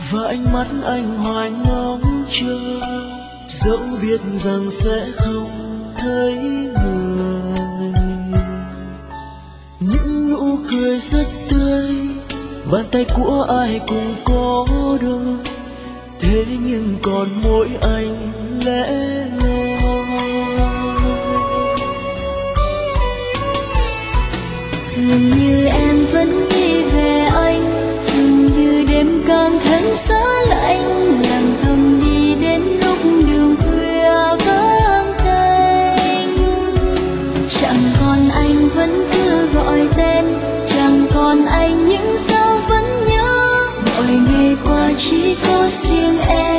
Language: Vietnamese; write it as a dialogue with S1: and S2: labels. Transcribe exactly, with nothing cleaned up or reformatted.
S1: và ánh mắt anh hoài ngóng chờ, dẫu biết rằng sẽ không thấy người. Những nụ cười rất tươi, bàn tay của ai cũng có đôi, thế nhưng còn mỗi anh lẻ loi.
S2: Dường như em vẫn nghĩ về anh, dường như đêm càng thêm giá lạnh, lặng thầm đi đến lúc đường khuya vắng tanh. Chẳng còn anh vẫn cứ gọi tên, chẳng còn anh nhưng sao vẫn nhớ, mọi ngày qua chỉ có riêng em.